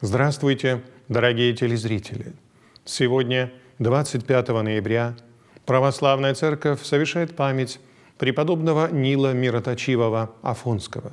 Здравствуйте, дорогие телезрители! Сегодня, 25 ноября, Православная Церковь совершает память преподобного Нила Мироточивого Афонского.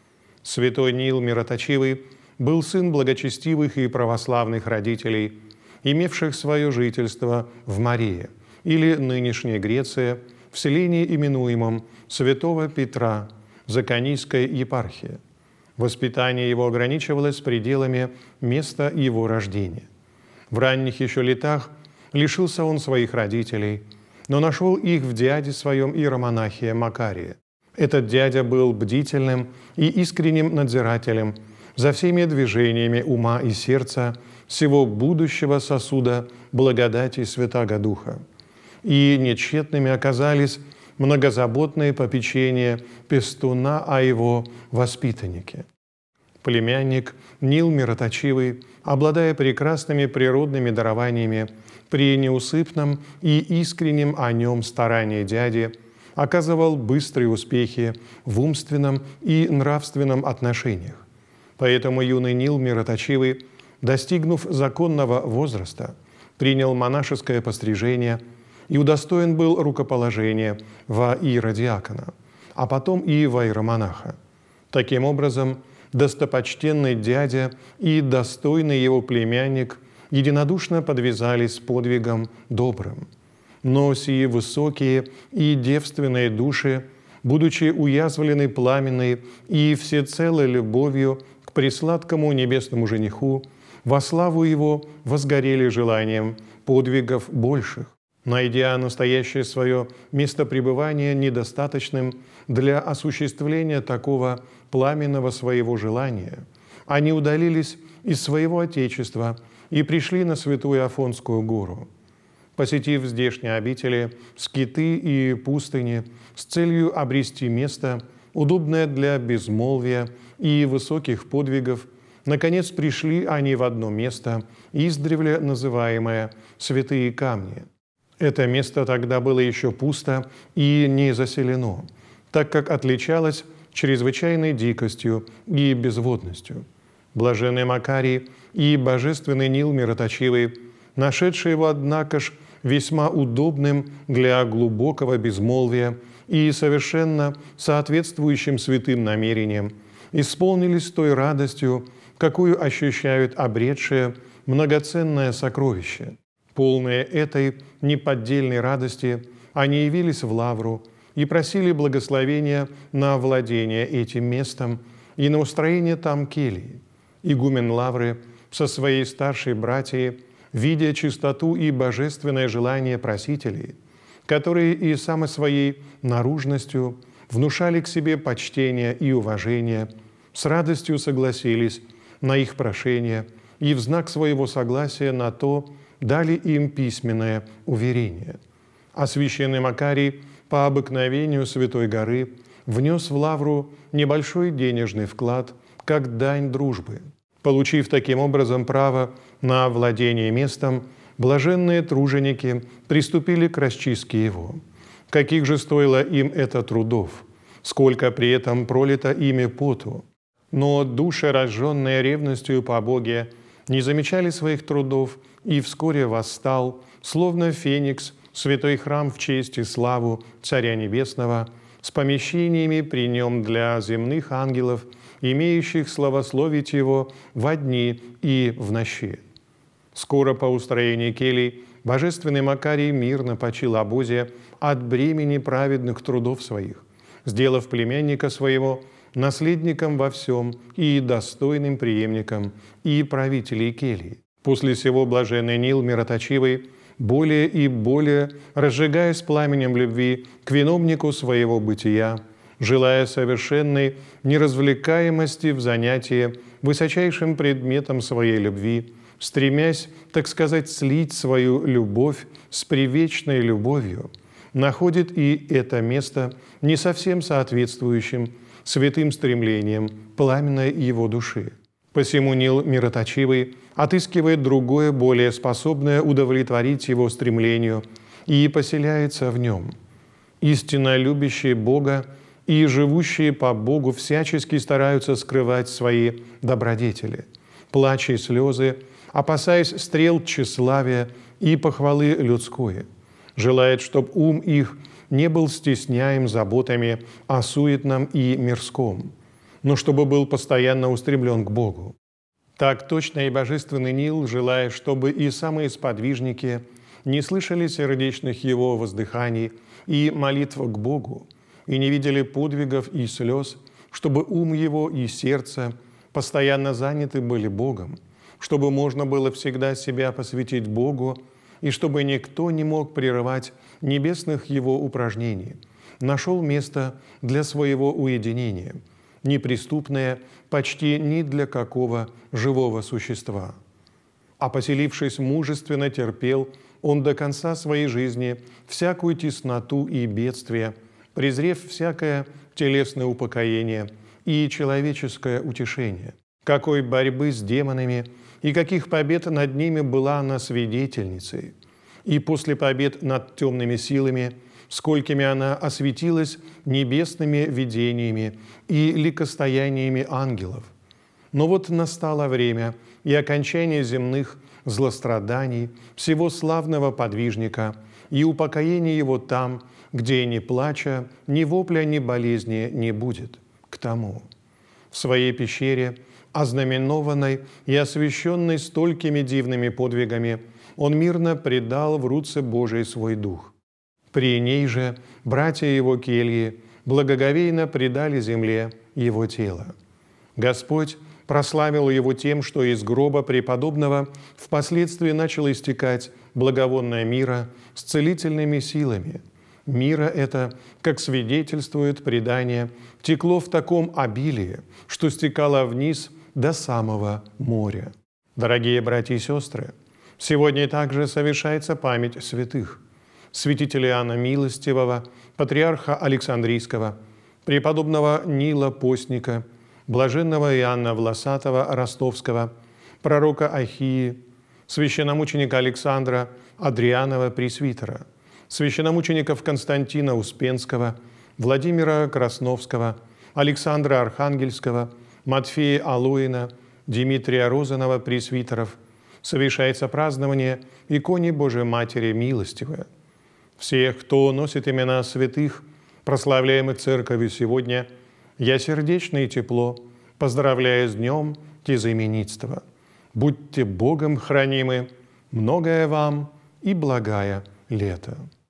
Святой Нил Мироточивый был сын благочестивых и православных родителей, имевших свое жительство в Марее, или нынешней Греции, в селении, именуемом Святого Петра, Законийской епархии. Воспитание его ограничивалось пределами места его рождения. В ранних еще летах лишился он своих родителей, но нашел их в дяде своем иеромонахе Макарии. Этот дядя был бдительным и искренним надзирателем за всеми движениями ума и сердца всего будущего сосуда благодати Святаго Духа. И нетщетными оказались многозаботные попечения пестуна о его воспитаннике. Племянник Нил Мироточивый, обладая прекрасными природными дарованиями, при неусыпном и искреннем о нем старании дяди оказывал быстрые успехи в умственном и нравственном отношениях. Поэтому юный Нил Мироточивый, достигнув законного возраста, принял монашеское пострижение и удостоен был рукоположения во иеродиакона, а потом и во иеромонаха. Таким образом, достопочтенный дядя и достойный его племянник единодушно подвязались подвигом добрым. Но сии высокие и девственные души, будучи уязвлены пламенной и всецелой любовью к пресладкому небесному жениху, во славу его возгорели желанием подвигов больших. Найдя настоящее свое место пребывания недостаточным для осуществления такого пламенного своего желания, они удалились из своего отечества и пришли на Святую Афонскую гору. Посетив здешние обители, скиты и пустыни с целью обрести место, удобное для безмолвия и высоких подвигов, наконец пришли они в одно место, издревле называемое «Святые камни». Это место тогда было еще пусто и не заселено, так как отличалось чрезвычайной дикостью и безводностью. Блаженный Макарий и божественный Нил Мироточивый, нашедшие его, однако ж, весьма удобным для глубокого безмолвия и совершенно соответствующим святым намерениям, исполнились той радостью, какую ощущают обретшие многоценное сокровище. Полные этой неподдельной радости, они явились в Лавру и просили благословения на владение этим местом и на устроение там келии. Игумен Лавры со своей старшей братьей, видя чистоту и божественное желание просителей, которые и самой своей наружностью внушали к себе почтение и уважение, с радостью согласились на их прошение и в знак своего согласия на то дали им письменное уверение. А священный Макарий по обыкновению Святой горы внес в Лавру небольшой денежный вклад как дань дружбы. Получив таким образом право на владение местом, блаженные труженики приступили к расчистке его. Каких же стоило им это трудов, сколько при этом пролито ими поту. Но души, рожженные ревностью по Боге, не замечали своих трудов, и вскоре восстал, словно феникс, святой храм в честь и славу Царя Небесного, с помещениями при нем для земных ангелов, имеющих славословить его во дни и в ночи. Скоро по устроению келий божественный Макарий мирно почил обозе от бремени праведных трудов своих, сделав племянника своего наследником во всем и достойным преемником и правителей келий. После сего блаженный Нил Мироточивый, более и более разжигаясь пламенем любви к виновнику своего бытия, желая совершенной неразвлекаемости в занятии высочайшим предметом своей любви, стремясь, так сказать, слить свою любовь с привечной любовью, находит и это место не совсем соответствующим святым стремлением пламенной его души. Посему Нил Мироточивый отыскивает другое, более способное удовлетворить его стремлению и поселяется в нем. Истинно любящие Бога и живущие по Богу всячески стараются скрывать свои добродетели. плач и слезы, опасаясь стрел тщеславия и похвалы людской, желает, чтоб ум их не был стесняем заботами о суетном и мирском, но чтобы был постоянно устремлен к Богу. Так точно и божественный Нил желает, чтобы и самые сподвижники не слышали сердечных его воздыханий и молитв к Богу, и не видели подвигов и слез, чтобы ум его и сердце постоянно заняты были Богом, чтобы можно было всегда себя посвятить Богу, и чтобы никто не мог прерывать небесных его упражнений, нашел место для своего уединения, неприступное почти ни для какого живого существа. А поселившись мужественно, терпел он до конца своей жизни всякую тесноту и бедствие, презрев всякое телесное упокоение и человеческое утешение. Какой борьбы с демонами и каких побед над ними была она свидетельницей, и после побед над темными силами, сколькими она осветилась небесными видениями и ликостояниями ангелов. Но вот настало время и окончание земных злостраданий всего славного подвижника и упокоение его там, где ни плача, ни вопля, ни болезни не будет. К тому в своей пещере, ознаменованной и освященной столькими дивными подвигами, он мирно предал в руце Божией свой дух. При ней же братья его кельи благоговейно предали земле его тело. Господь прославил его тем, что из гроба преподобного впоследствии начало истекать благовонное мира с целительными силами. Мира это, как свидетельствует предание, текло в таком обилии, что стекало вниз до самого моря. Дорогие братья и сестры, сегодня также совершается память святых: святителя Иоанна Милостивого, патриарха Александрийского, преподобного Нила Постника, блаженного Иоанна Власатого Ростовского, пророка Ахии, священномученика Александра Адрианова Пресвитера, священномучеников Константина Успенского, Владимира Красновского, Александра Архангельского, Матфея Алоина, Дмитрия Розанова Пресвитеров. Совершается празднование иконе Божией Матери Милостивой. Всех, кто носит имена святых, прославляемых Церковью сегодня, я сердечно и тепло поздравляю с днем тезаименитства. Будьте Богом хранимы, многое вам и благая лето.